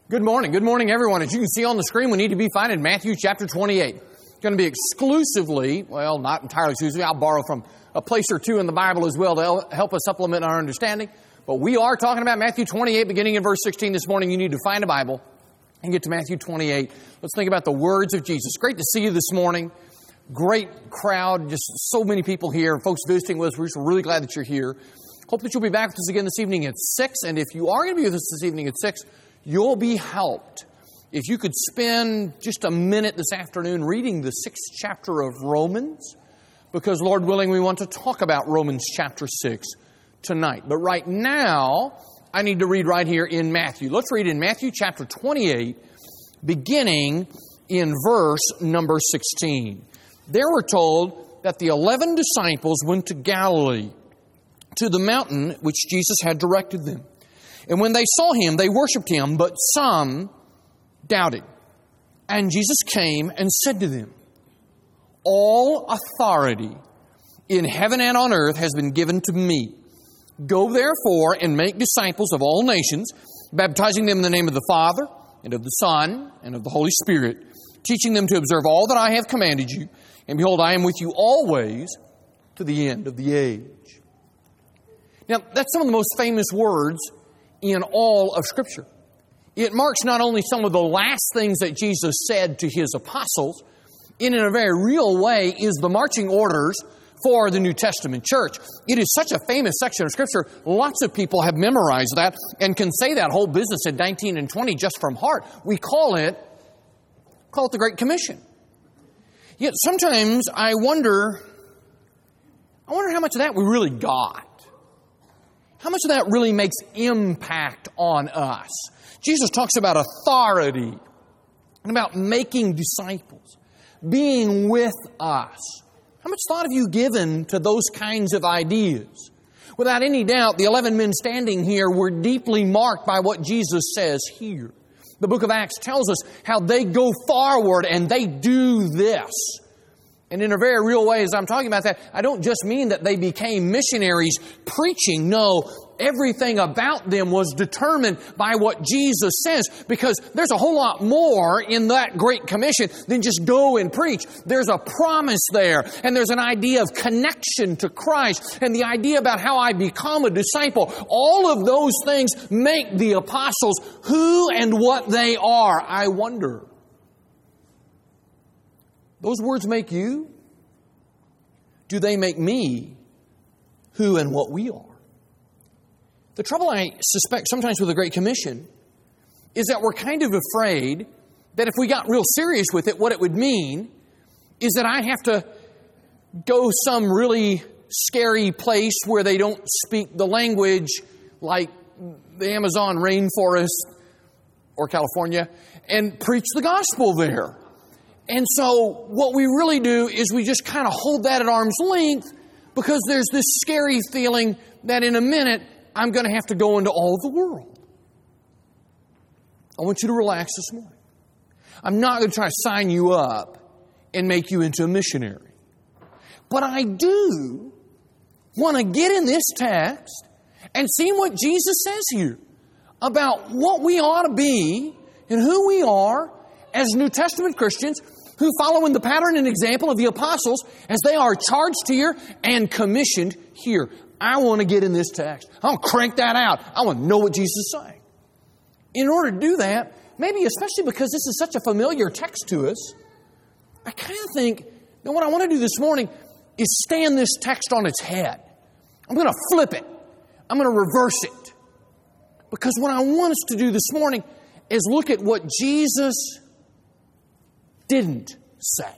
Good morning, everyone. As you can see on the screen, we need to be finding Matthew chapter 28. It's going to be exclusively, well, not entirely exclusively, I'll borrow from a place or two in the Bible as well to help us supplement our understanding. But we are talking about Matthew 28, beginning in verse 16 this morning. You need to find a Bible and get to Matthew 28. Let's think about the words of Jesus. Great to see you this morning. Great crowd, just so many people here. Folks visiting with us, we're just really glad that you're here. Hope that you'll be back with us again this evening at 6. And if you are going to be with us this evening at 6, you'll be helped if you could spend just a minute this afternoon reading the 6th chapter of Romans, because Lord willing, we want to talk about Romans chapter 6 tonight. But right now, I need to read right here in Matthew. Let's read in Matthew chapter 28, beginning in verse number 16. There we're told that the 11 disciples went to Galilee, to the mountain which Jesus had directed them. And when they saw him, they worshipped him, but some doubted. And Jesus came and said to them, "All authority in heaven and on earth has been given to me. Go therefore and make disciples of all nations, baptizing them in the name of the Father, and of the Son, and of the Holy Spirit, teaching them to observe all that I have commanded you. And behold, I am with you always to the end of the age." Now, that's some of the most famous words in all of Scripture. It marks not only some of the last things that Jesus said to His apostles, in a very real way is the marching orders for the New Testament church. It is such a famous section of Scripture, lots of people have memorized that and can say that whole business in 19 and 20 just from heart. We call it the Great Commission. Yet sometimes I wonder how much of that we really got. How much of that really makes impact on us? Jesus talks about authority and about making disciples, being with us. How much thought have you given to those kinds of ideas? Without any doubt, the 11 men standing here were deeply marked by what Jesus says here. The book of Acts tells us how they go forward and they do this. And in a very real way, as I'm talking about that, I don't just mean that they became missionaries preaching. No, everything about them was determined by what Jesus says, because there's a whole lot more in that Great Commission than just go and preach. There's a promise there, and there's an idea of connection to Christ, and the idea about how I become a disciple. All of those things make the apostles who and what they are. I wonder, those words make you? Do they make me who and what we are? The trouble I suspect sometimes with the Great Commission is that we're kind of afraid that if we got real serious with it, what it would mean is that I have to go some really scary place where they don't speak the language, like the Amazon rainforest or California, and preach the gospel there. And so what we really do is we just kind of hold that at arm's length, because there's this scary feeling that in a minute I'm going to have to go into all the world. I want you to relax this morning. I'm not going to try to sign you up and make you into a missionary. But I do want to get in this text and see what Jesus says here about what we ought to be and who we are as New Testament Christians who follow in the pattern and example of the apostles as they are charged here and commissioned here. I want to get in this text. I want to crank that out. I want to know what Jesus is saying. In order to do that, maybe especially because this is such a familiar text to us, I kind of think that what I want to do this morning is stand this text on its head. I'm going to flip it. I'm going to reverse it. Because what I want us to do this morning is look at what Jesus didn't say.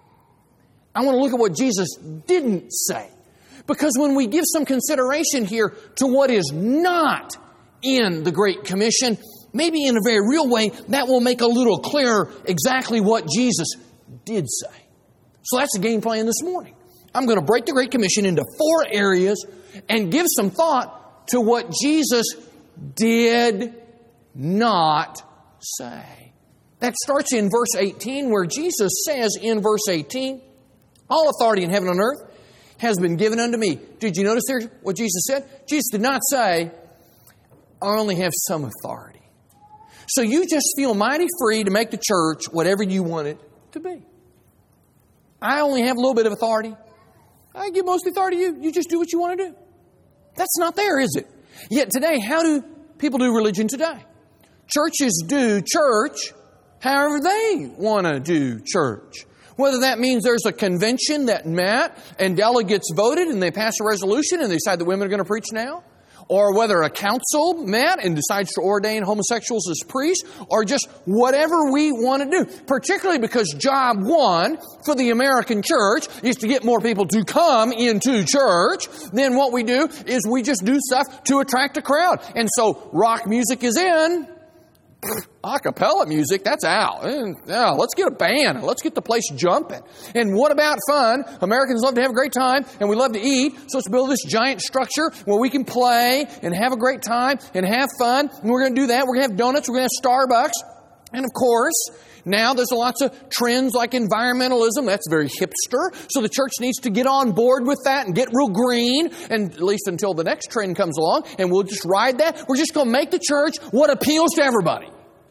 I want to look at what Jesus didn't say. Because when we give some consideration here to what is not in the Great Commission, maybe in a very real way, that will make a little clearer exactly what Jesus did say. So that's the game plan this morning. I'm going to break the Great Commission into 4 areas and give some thought to what Jesus did not say. That starts in verse 18, where Jesus says in verse 18, "All authority in heaven and on earth has been given unto me." Did you notice there what Jesus said? Jesus did not say, "I only have some authority." So you just feel mighty free to make the church whatever you want it to be. I only have a little bit of authority. I give most of the authority to you. You just do what you want to do. That's not there, is it? Yet today, how do people do religion today? Churches do church however they want to do church. Whether that means there's a convention that met and delegates voted and they pass a resolution and they decide that women are going to preach now, or whether a council met and decides to ordain homosexuals as priests, or just whatever we want to do. Particularly because job one for the American church is to get more people to come into church. Then what we do is we just do stuff to attract a crowd. And so rock music is in. A cappella music, that's out. Yeah, let's get a band. Let's get the place jumping. And what about fun? Americans love to have a great time, and we love to eat. So let's build this giant structure where we can play and have a great time and have fun. And we're going to do that. We're going to have donuts. We're going to have Starbucks. And of course, now there's lots of trends like environmentalism. That's very hipster. So the church needs to get on board with that and get real green, and at least until the next trend comes along, and we'll just ride that. We're just going to make the church what appeals to everybody.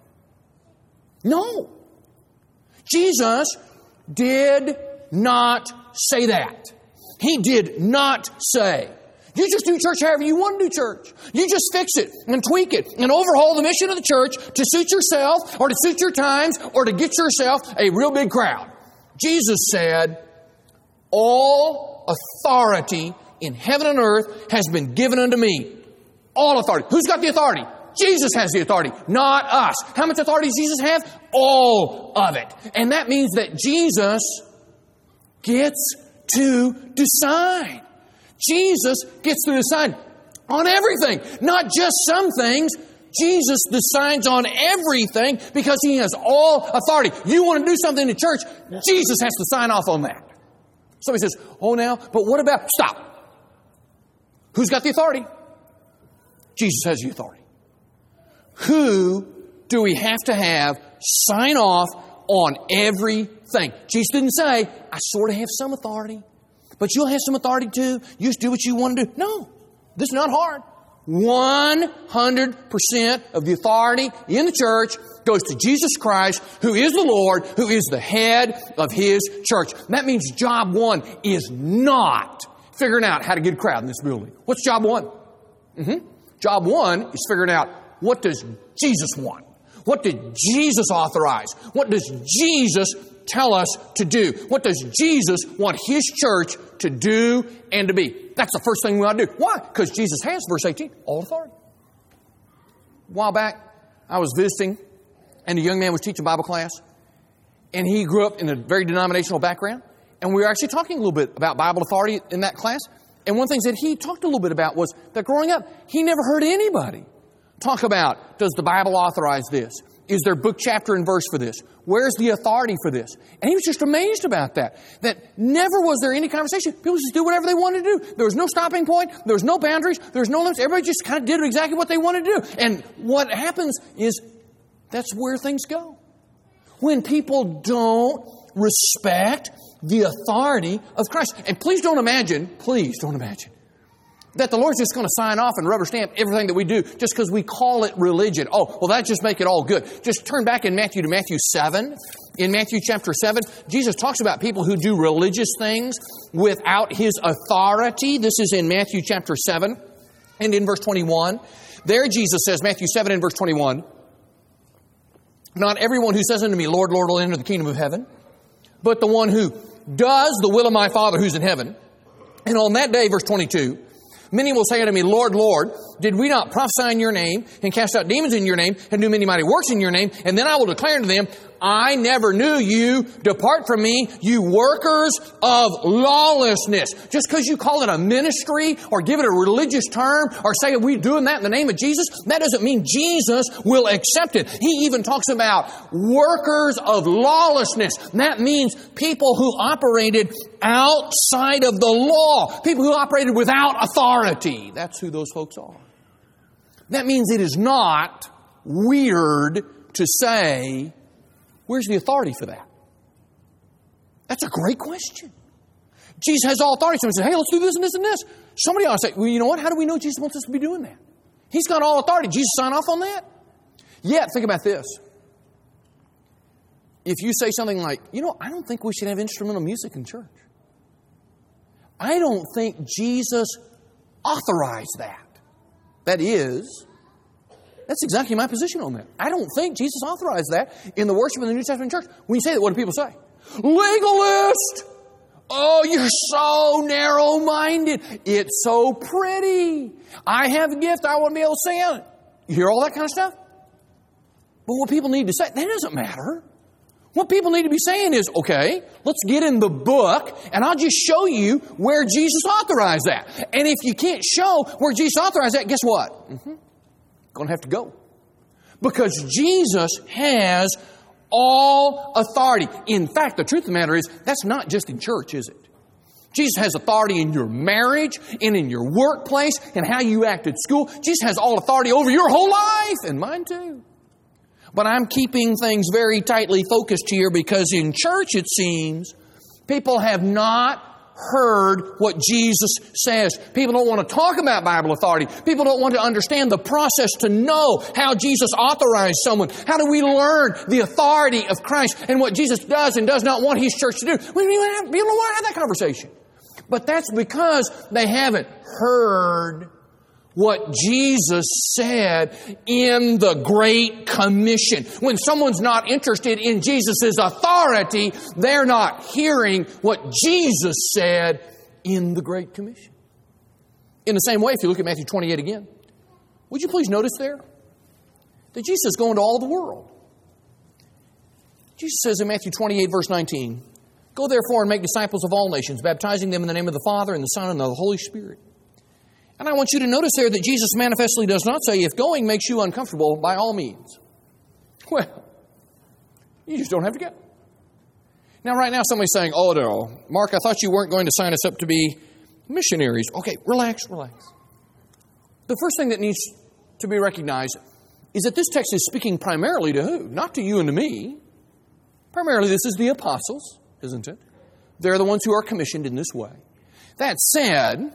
No. Jesus did not say that. He did not say, you just do church however you want to do church. You just fix it and tweak it and overhaul the mission of the church to suit yourself or to suit your times or to get yourself a real big crowd. Jesus said, all authority in heaven and earth has been given unto me. All authority. Who's got the authority? Jesus has the authority, not us. How much authority does Jesus have? All of it. And that means that Jesus gets to decide. Jesus gets to decide on everything, not just some things. Jesus decides on everything because He has all authority. You want to do something in church, Jesus has to sign off on that. Somebody says, oh now, but what about, stop. Who's got the authority? Jesus has the authority. Who do we have to have sign off on everything? Jesus didn't say, I sort of have some authority, but you'll have some authority too. You just do what you want to do. No, this is not hard. 100% of the authority in the church goes to Jesus Christ, who is the Lord, who is the head of His church. That means job one is not figuring out how to get a crowd in this building. What's job one? Job one is figuring out, what does Jesus want? What did Jesus authorize? What does Jesus tell us to do? What does Jesus want His church to do and to be? That's the first thing we ought to do. Why? Because Jesus has, verse 18, all authority. A while back, I was visiting, and a young man was teaching Bible class, and he grew up in a very denominational background, and we were actually talking a little bit about Bible authority in that class. And one of the things that he talked a little bit about was that growing up, he never heard anybody talk about, does the Bible authorize this? Is there book, chapter, and verse for this? Where's the authority for this? And he was just amazed about that. That never was there any conversation. People just do whatever they wanted to do. There was no stopping point. There was no boundaries. There was no limits. Everybody just kind of did exactly what they wanted to do. And what happens is that's where things go. When people don't respect the authority of Christ. And please don't imagine that the Lord's just going to sign off and rubber stamp everything that we do just because we call it religion. Oh, well, that just make it all good. Just turn back in Matthew to Matthew 7. In Matthew chapter 7, Jesus talks about people who do religious things without His authority. This is in Matthew chapter 7 and in verse 21. There Jesus says, Matthew 7 and verse 21, not everyone who says unto me, Lord, Lord, will enter the kingdom of heaven, but the one who does the will of my Father who's in heaven. And on that day, verse 22, many will say unto me, Lord, Lord, did we not prophesy in your name and cast out demons in your name and do many mighty works in your name? And then I will declare unto them, I never knew you. Depart from me, you workers of lawlessness. Just because you call it a ministry or give it a religious term or say we're doing that in the name of Jesus, that doesn't mean Jesus will accept it. He even talks about workers of lawlessness. That means people who operated outside of the law. People who operated without authority. That's who those folks are. That means it is not weird to say, where's the authority for that? That's a great question. Jesus has all authority. Somebody says, hey, let's do this and this and this. Somebody ought to say, well, you know what? How do we know Jesus wants us to be doing that? He's got all authority. Jesus sign off on that? Yet, think about this. If you say something like, I don't think we should have instrumental music in church. I don't think Jesus authorized that. That's exactly my position on that. I don't think Jesus authorized that in the worship of the New Testament church. When you say that, what do people say? Legalist! Oh, you're so narrow-minded. It's so pretty. I have a gift. I want to be able to sing out. You hear all that kind of stuff? But what people need to say, that doesn't matter. What people need to be saying is, okay, let's get in the book and I'll just show you where Jesus authorized that. And if you can't show where Jesus authorized that, guess what? Going to have to go. Because Jesus has all authority. In fact, the truth of the matter is, that's not just in church, is it? Jesus has authority in your marriage and in your workplace and how you act at school. Jesus has all authority over your whole life and mine too. But I'm keeping things very tightly focused here because in church, it seems, people have not heard what Jesus says. People don't want to talk about Bible authority. People don't want to understand the process to know how Jesus authorized someone. How do we learn the authority of Christ and what Jesus does and does not want His church to do? People don't want to have that conversation. But that's because they haven't heard what Jesus said in the Great Commission. When someone's not interested in Jesus' authority, they're not hearing what Jesus said in the Great Commission. In the same way, if you look at Matthew 28 again, would you please notice there that Jesus is going to all the world. Jesus says in Matthew 28, verse 19, "Go therefore and make disciples of all nations, baptizing them in the name of the Father and the Son and the Holy Spirit." And I want you to notice there that Jesus manifestly does not say, if going makes you uncomfortable, by all means. Well, you just don't have to go. Now, right now, somebody's saying, oh, no, Mark, I thought you weren't going to sign us up to be missionaries. Okay, relax. The first thing that needs to be recognized is that this text is speaking primarily to who? Not to you and to me. Primarily, this is the apostles, isn't it? They're the ones who are commissioned in this way. That said,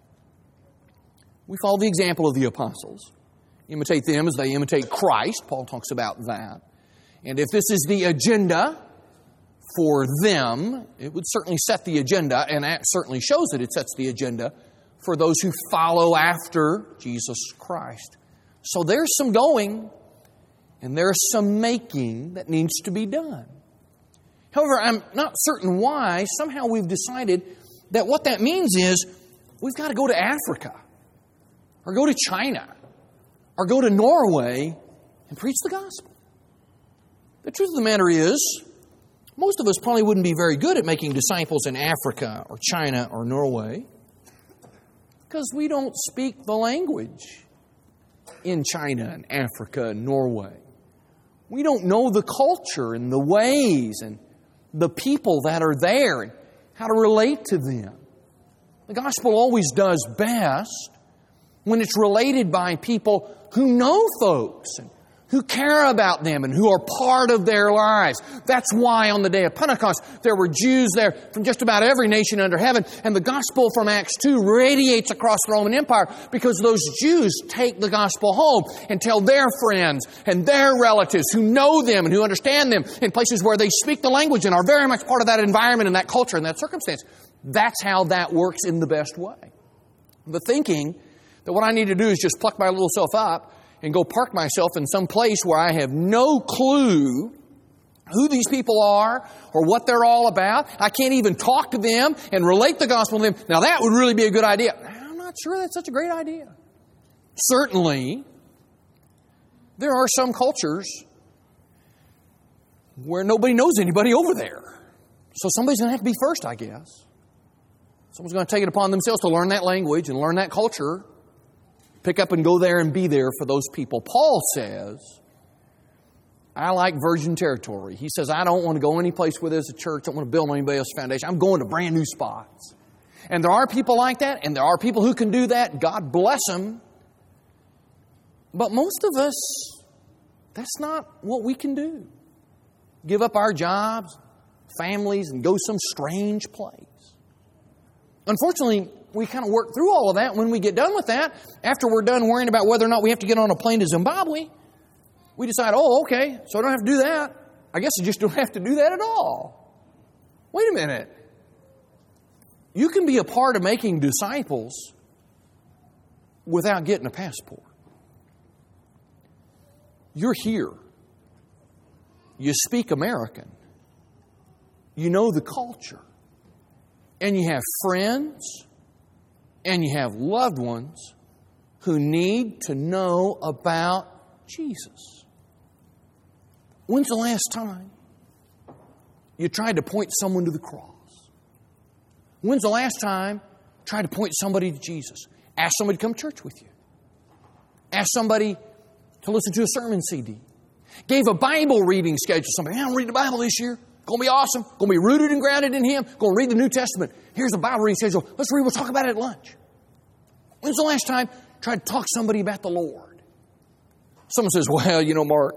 we follow the example of the apostles. Imitate them as they imitate Christ. Paul talks about that. And if this is the agenda for them, it would certainly set the agenda, and that certainly shows that it sets the agenda for those who follow after Jesus Christ. So there's some going, and there's some making that needs to be done. However, I'm not certain why. Somehow we've decided that what that means is we've got to go to Africa, or go to China, or go to Norway and preach the gospel. The truth of the matter is, most of us probably wouldn't be very good at making disciples in Africa or China or Norway because we don't speak the language in China and Africa and Norway. We don't know the culture and the ways and the people that are there and how to relate to them. The gospel always does best when it's related by people who know folks and who care about them and who are part of their lives. That's why on the day of Pentecost, there were Jews there from just about every nation under heaven. And the gospel from Acts 2 radiates across the Roman Empire because those Jews take the gospel home and tell their friends and their relatives who know them and who understand them in places where they speak the language and are very much part of that environment and that culture and that circumstance. That's how that works in the best way. The thinking that what I need to do is just pluck my little self up and go park myself in some place where I have no clue who these people are or what they're all about. I can't even talk to them and relate the gospel to them. Now that would really be a good idea. I'm not sure that's such a great idea. Certainly, there are some cultures where nobody knows anybody over there. So somebody's going to have to be first, I guess. Someone's going to take it upon themselves to learn that language and learn that culture. Pick up and go there and be there for those people. Paul says, I like virgin territory. He says, I don't want to go any place where there's a church. I don't want to build anybody else's foundation. I'm going to brand new spots. And there are people like that, and there are people who can do that. God bless them. But most of us, that's not what we can do. Give up our jobs, families, and go some strange place. Unfortunately, we kind of work through all of that. When we get done with that, after we're done worrying about whether or not we have to get on a plane to Zimbabwe, We decide, oh, okay, so I don't have to do that. I guess I just don't have to do that at all. Wait a minute. You can be a part of making disciples without getting a passport. You're here. You speak American. You know the culture. And you have friends and you have loved ones who need to know about Jesus. When's the last time you tried to point someone to the cross? When's the last time you tried to point somebody to Jesus? Ask somebody to come to church with you. Ask somebody to listen to a sermon CD. Gave a Bible reading schedule to somebody. I'm reading the Bible this year. Going to be awesome. Going to be rooted and grounded in Him. Going to read the New Testament. Here's a Bible reading schedule. Let's read. We'll talk about it at lunch. When's the last time you tried to talk to somebody about the Lord? Someone says, well, you know, Mark,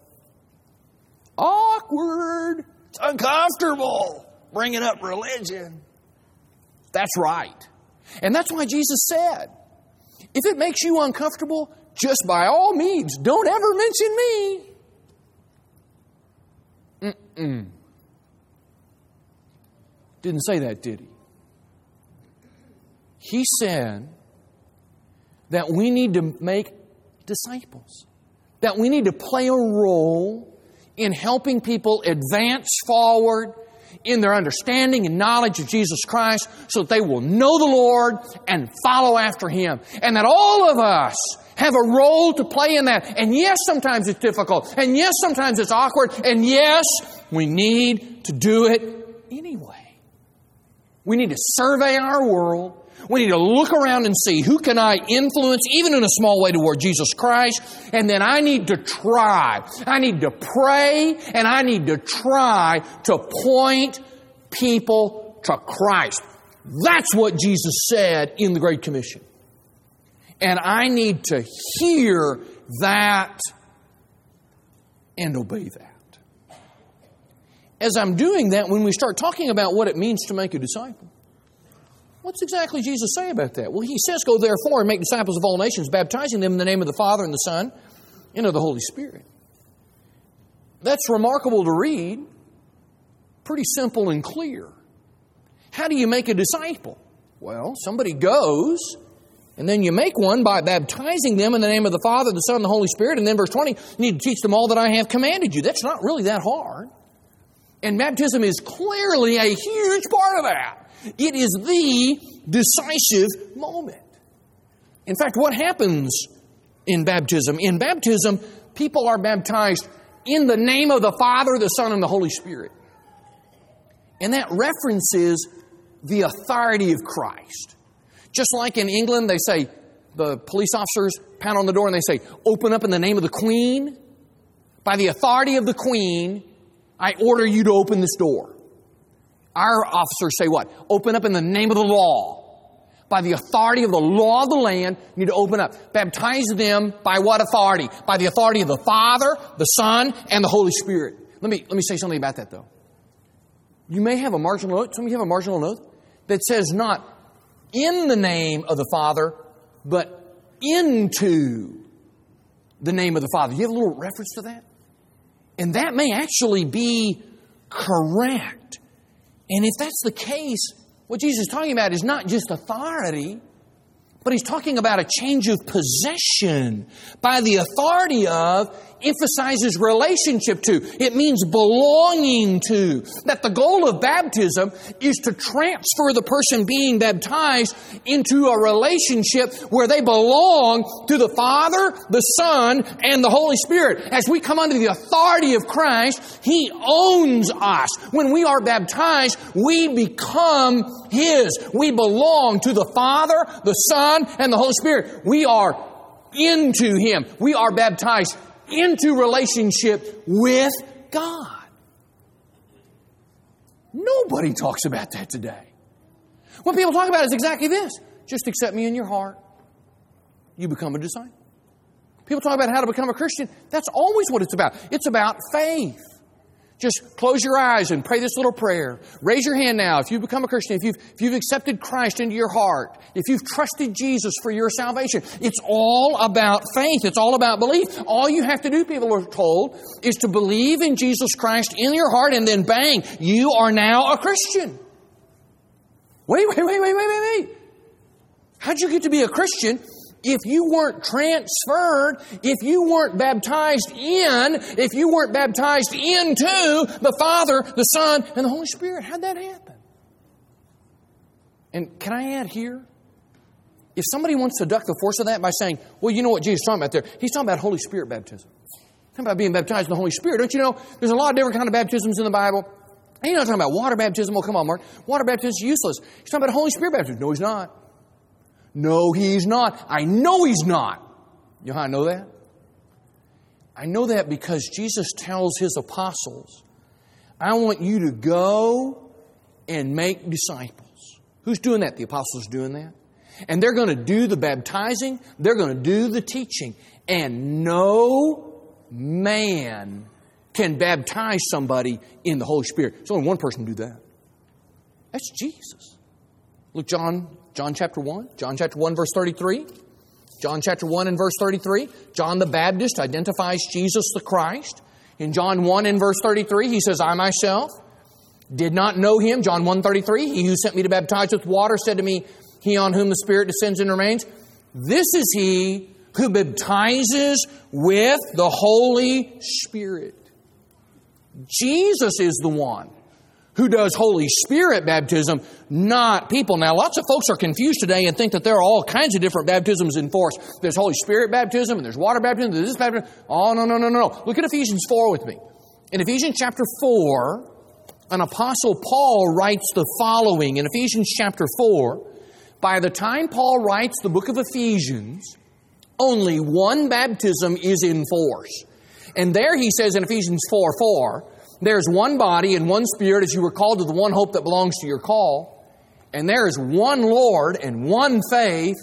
awkward. It's uncomfortable bringing up religion. That's right. And that's why Jesus said, if it makes you uncomfortable, just by all means, don't ever mention me. Didn't say that, did He? He said that we need to make disciples. That we need to play a role in helping people advance forward in their understanding and knowledge of Jesus Christ so that they will know the Lord and follow after Him. And that all of us have a role to play in that. And yes, sometimes it's difficult. And yes, sometimes it's awkward. And yes, we need to do it anyway. We need to survey our world. We need to look around and see who can I influence, even in a small way, toward Jesus Christ. And then I need to try. I need to pray, and I need to try to point people to Christ. That's what Jesus said in the Great Commission. And I need to hear that and obey that. As I'm doing that, when we start talking about what it means to make a disciple, what's exactly Jesus say about that? Well, He says, go therefore and make disciples of all nations, baptizing them in the name of the Father and the Son and of the Holy Spirit. That's remarkable to read. Pretty simple and clear. How do you make a disciple? Well, somebody goes, and then you make one by baptizing them in the name of the Father, the Son, and the Holy Spirit. And then verse 20, you need to teach them all that I have commanded you. That's not really that hard. And baptism is clearly a huge part of that. It is the decisive moment. In fact, what happens in baptism? In baptism, people are baptized in the name of the Father, the Son, and the Holy Spirit. And that references the authority of Christ. Just like in England, they say, the police officers pound on the door and they say, open up in the name of the Queen. By the authority of the Queen, I order you to open this door. Our officers say what? Open up in the name of the law. By the authority of the law of the land, you need to open up. Baptize them by what authority? By the authority of the Father, the Son, and the Holy Spirit. Let me say something about that, though. You may have a marginal note. Some of you have a marginal note that says not in the name of the Father, but into the name of the Father. You have a little reference to that? And that may actually be correct. And if that's the case, what Jesus is talking about is not just authority, but He's talking about a change of possession. By the authority of emphasizes relationship to. It means belonging to. That the goal of baptism is to transfer the person being baptized into a relationship where they belong to the Father, the Son, and the Holy Spirit. As we come under the authority of Christ, He owns us. When we are baptized, we become His. We belong to the Father, the Son, and the Holy Spirit. We are into Him. We are baptized into relationship with God. Nobody talks about that today. What people talk about is exactly this. Just accept me in your heart. You become a disciple. People talk about how to become a Christian. That's always what it's about. It's about faith. Just close your eyes and pray this little prayer. Raise your hand now if you've become a Christian, if you've accepted Christ into your heart, if you've trusted Jesus for your salvation. It's all about faith. It's all about belief. All you have to do, people are told, is to believe in Jesus Christ in your heart, and then bang, you are now a Christian. Wait. How'd you get to be a Christian if you weren't transferred, if you weren't baptized in, if you weren't baptized into the Father, the Son, and the Holy Spirit? How'd that happen? And can I add here? If somebody wants to duck the force of that by saying, well, you know what Jesus is talking about there? He's talking about Holy Spirit baptism. He's talking about being baptized in the Holy Spirit. Don't you know there's a lot of different kind of baptisms in the Bible? And you're not talking about water baptism. Well, come on, Mark. Water baptism is useless. He's talking about Holy Spirit baptism. No, he's not. No, he's not. I know he's not. You know how I know that? I know that because Jesus tells His apostles, I want you to go and make disciples. Who's doing that? The apostles are doing that. And they're going to do the baptizing. They're going to do the teaching. And no man can baptize somebody in the Holy Spirit. There's only one person to do that. That's Jesus. Look, John chapter 1. John chapter 1, verse 33. John chapter 1 and verse 33. John the Baptist identifies Jesus the Christ. In John 1 and verse 33, he says, I myself did not know Him. John 1:33, He who sent me to baptize with water said to me, He on whom the Spirit descends and remains. This is He who baptizes with the Holy Spirit. Jesus is the one who does Holy Spirit baptism, not people. Now, lots of folks are confused today and think that there are all kinds of different baptisms in force. There's Holy Spirit baptism, and there's water baptism, there's this baptism. Oh, no. Look at Ephesians 4 with me. In Ephesians chapter 4, an apostle Paul writes the following. In Ephesians chapter 4, by the time Paul writes the book of Ephesians, only one baptism is in force. And there he says in Ephesians 4:4, there's one body and one Spirit as you were called to the one hope that belongs to your call. And there is one Lord and one faith,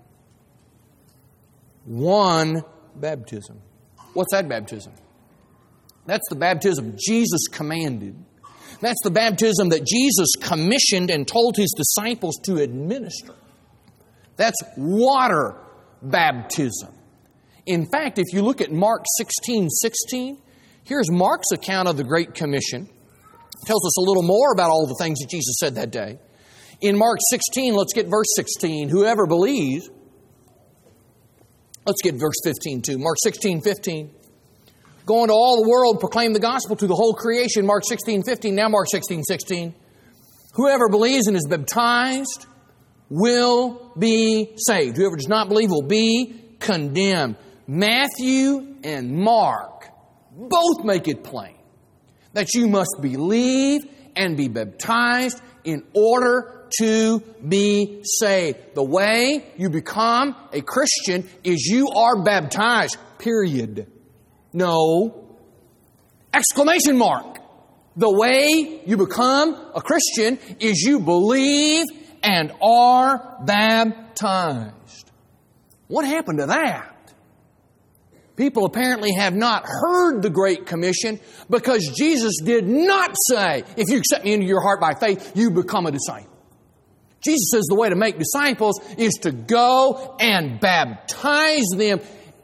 one baptism. What's that baptism? That's the baptism Jesus commanded. That's the baptism that Jesus commissioned and told His disciples to administer. That's water baptism. In fact, if you look at Mark 16:16, here's Mark's account of the Great Commission. It tells us a little more about all the things that Jesus said that day. In Mark 16, let's get verse 16. Whoever believes, let's get verse 15 too. Mark 16:15. Go into all the world, proclaim the gospel to the whole creation. Mark 16:15. Now Mark 16:16. Whoever believes and is baptized will be saved. Whoever does not believe will be condemned. Matthew and Mark both make it plain that you must believe and be baptized in order to be saved. The way you become a Christian is you are baptized. Period. No. Exclamation mark. The way you become a Christian is you believe and are baptized. What happened to that? People apparently have not heard the Great Commission because Jesus did not say, if you accept me into your heart by faith, you become a disciple. Jesus says the way to make disciples is to go and baptize them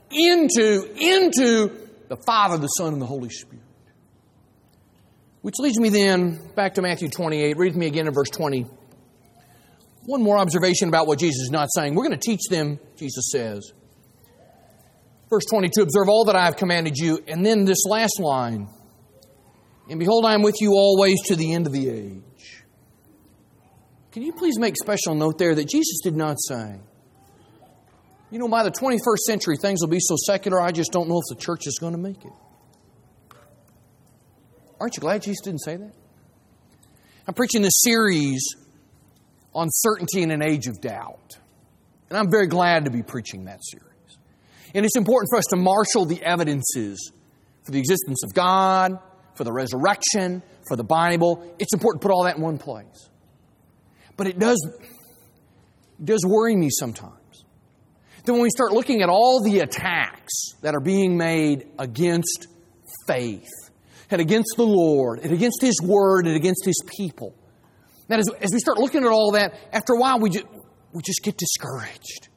into the Father, the Son, and the Holy Spirit. Which leads me then back to Matthew 28. Read with me again in verse 20. One more observation about what Jesus is not saying. We're going to teach them, Jesus says. Verse 22, observe all that I have commanded you. And then this last line, and behold, I am with you always to the end of the age. Can you please make special note there that Jesus did not say, you know, by the 21st century, things will be so secular, I just don't know if the church is going to make it. Aren't you glad Jesus didn't say that? I'm preaching this series on certainty in an age of doubt. And I'm very glad to be preaching that series. And it's important for us to marshal the evidences for the existence of God, for the resurrection, for the Bible. It's important to put all that in one place. But it does worry me sometimes that when we start looking at all the attacks that are being made against faith, and against the Lord, and against His Word, and against His people. That as we start looking at all that, after a while we just get discouraged.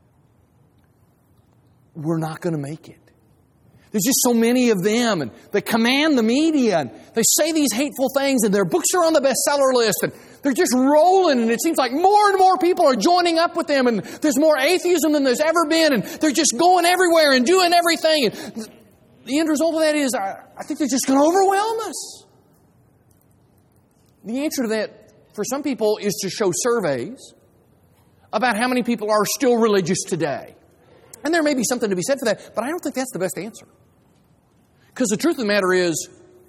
We're not going to make it. There's just so many of them, and they command the media, and they say these hateful things, and their books are on the bestseller list, and they're just rolling, and it seems like more and more people are joining up with them, and there's more atheism than there's ever been, and they're just going everywhere and doing everything. And the end result of that is, I think they're just going to overwhelm us. The answer to that, for some people, is to show surveys about how many people are still religious today. And there may be something to be said for that, but I don't think that's the best answer. Because the truth of the matter is,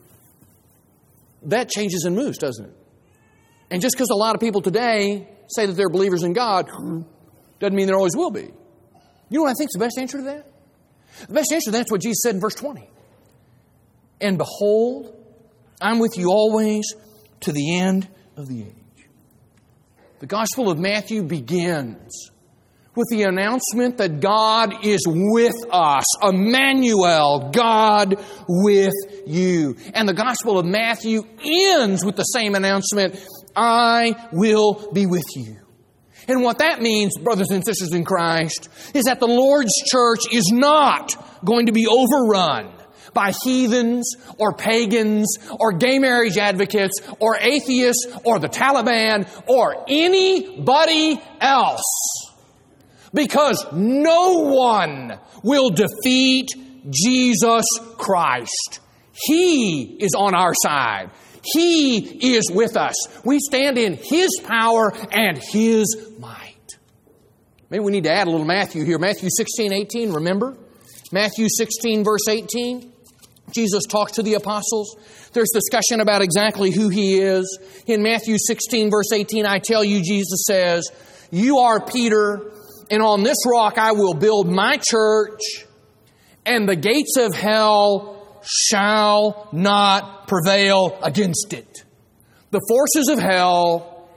that changes and moves, doesn't it? And just because a lot of people today say that they're believers in God, doesn't mean there always will be. You know what I think is the best answer to that? The best answer to that is what Jesus said in verse 20. And behold, I'm with you always to the end of the age. The Gospel of Matthew begins with the announcement that God is with us. Emmanuel, God with you. And the Gospel of Matthew ends with the same announcement, I will be with you. And what that means, brothers and sisters in Christ, is that the Lord's church is not going to be overrun by heathens or pagans or gay marriage advocates or atheists or the Taliban or anybody else. Because no one will defeat Jesus Christ. He is on our side. He is with us. We stand in His power and His might. Maybe we need to add a little Matthew here. Matthew 16:18, remember? Matthew 16, verse 18. Jesus talks to the apostles. There's discussion about exactly who He is. In Matthew 16, verse 18, I tell you, Jesus says, you are Peter, and on this rock I will build my church, and the gates of hell shall not prevail against it. The forces of hell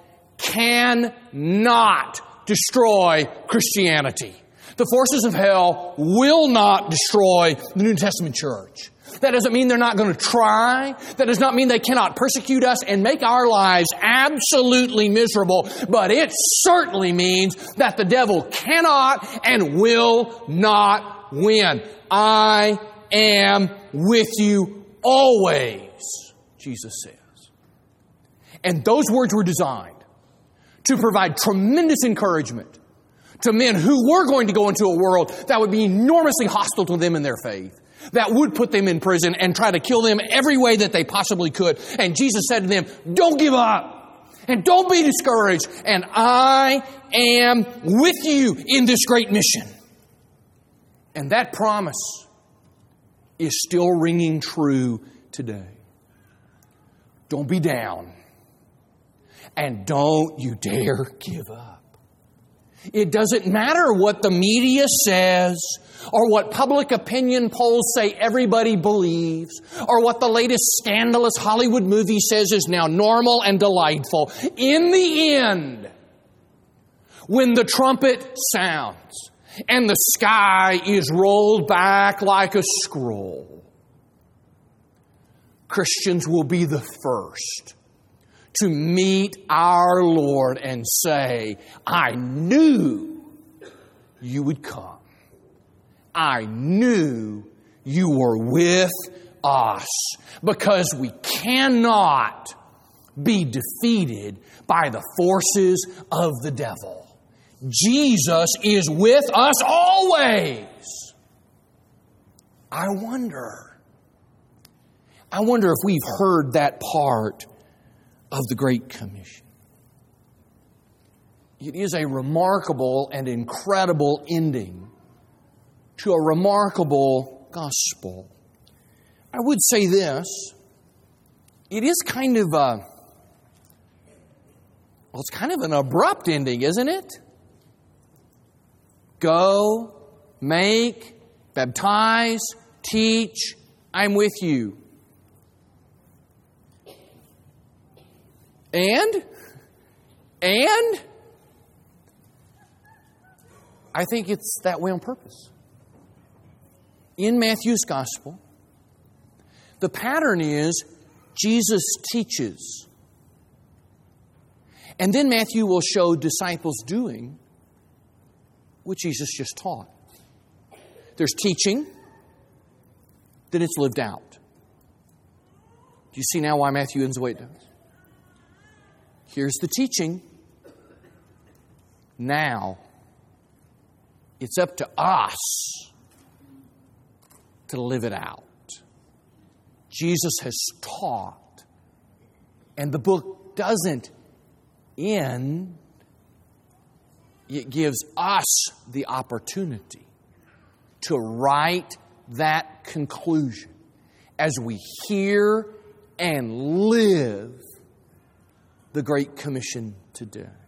cannot destroy Christianity. The forces of hell will not destroy the New Testament church. That doesn't mean they're not going to try. That does not mean they cannot persecute us and make our lives absolutely miserable. But it certainly means that the devil cannot and will not win. I am with you always, Jesus says. And those words were designed to provide tremendous encouragement to men who were going to go into a world that would be enormously hostile to them in their faith, that would put them in prison and try to kill them every way that they possibly could. And Jesus said to them, don't give up and don't be discouraged. And I am with you in this great mission. And that promise is still ringing true today. Don't be down. And don't you dare give up. It doesn't matter what the media says, or what public opinion polls say everybody believes, or what the latest scandalous Hollywood movie says is now normal and delightful. In the end, when the trumpet sounds and the sky is rolled back like a scroll, Christians will be the first to meet our Lord and say, I knew you would come. I knew you were with us, because we cannot be defeated by the forces of the devil. Jesus is with us always. I wonder if we've heard that part of the Great Commission. It is a remarkable and incredible ending to a remarkable gospel. I would say this. It is kind of it's kind of an abrupt ending, isn't it? Go, make, baptize, teach, I'm with you. And I think it's that way on purpose. In Matthew's gospel, The pattern is Jesus teaches. And then Matthew will show disciples doing what Jesus just taught. There's teaching, then it's lived out. Do you see now why Matthew ends the way it does? Here's the teaching. Now, it's up to us to live it out. Jesus has taught, and the book doesn't end. It gives us the opportunity to write that conclusion as we hear and live the Great Commission to do.